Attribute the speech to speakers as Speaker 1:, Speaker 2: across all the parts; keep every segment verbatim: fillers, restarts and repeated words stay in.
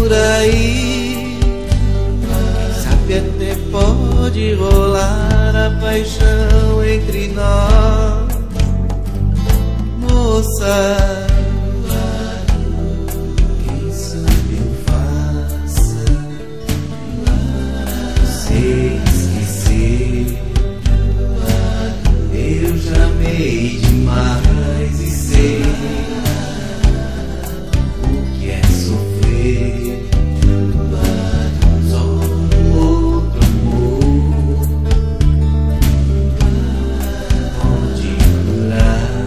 Speaker 1: por aí. Quem sabe até pode rolar a paixão entre nós, moça. Quem sabe eu faça você esquecer. Eu já amei demais e sei o que é sofrer. Só um outro amor pode curar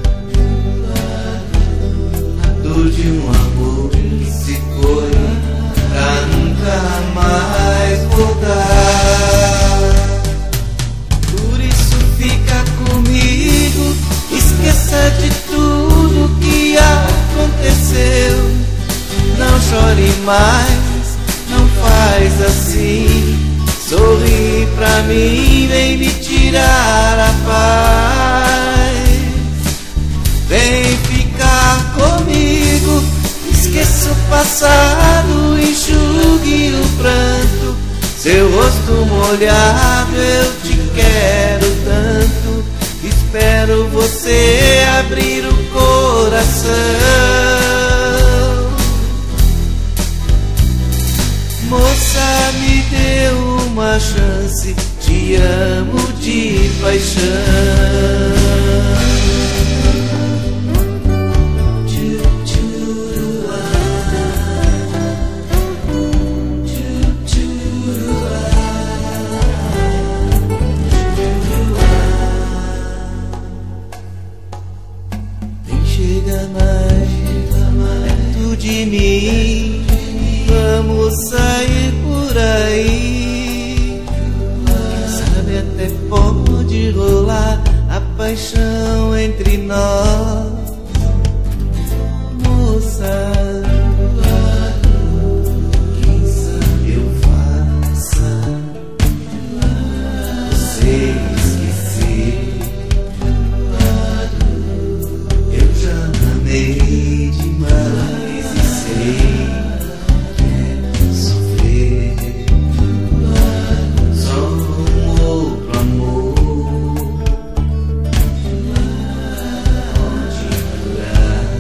Speaker 1: a dor de um amor que se foi pra nunca mais voltar. Por isso fica comigo, esqueça de tudo que aconteceu. Não chore mais, não faz assim. Sorri pra mim, vem me tirar a paz. Vem ficar comigo, esqueça o passado, enxugue o pranto. Seu rosto molhado, eu te quero tanto. Espero você abrir o coração. Moça, me dê uma chance, te amo de paixão. Chega mais perto de mim, vamos sair por aí. Quem sabe até pode rolar a paixão entre nós, moça. Quem sabe eu faça você esquecer. Amei demais e sei que é sofrer. Só um outro amor pode curar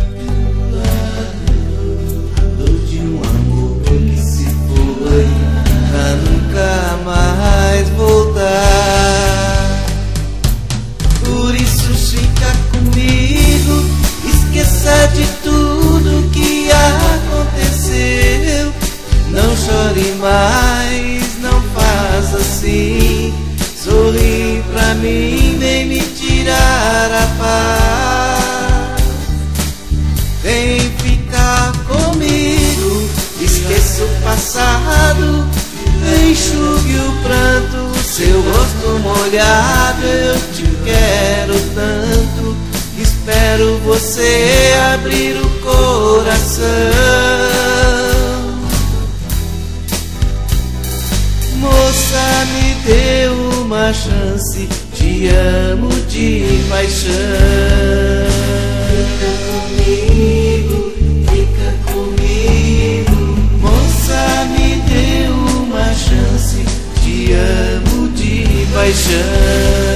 Speaker 1: a dor de um amor que se foi pra nunca mais voltar. Por isso fica comigo, esqueça de tudo que aconteceu. Não chore mais, não faz assim. Sorri pra mim, vem me tirar a paz. Vem ficar comigo, esqueça o passado, enxugue o pranto. Seu rosto molhado, eu te quero tanto. Espero você abrir o coração. Moça, me dê uma chance, te amo de paixão. Fica comigo, fica comigo. Moça, me dê uma chance, te amo de paixão.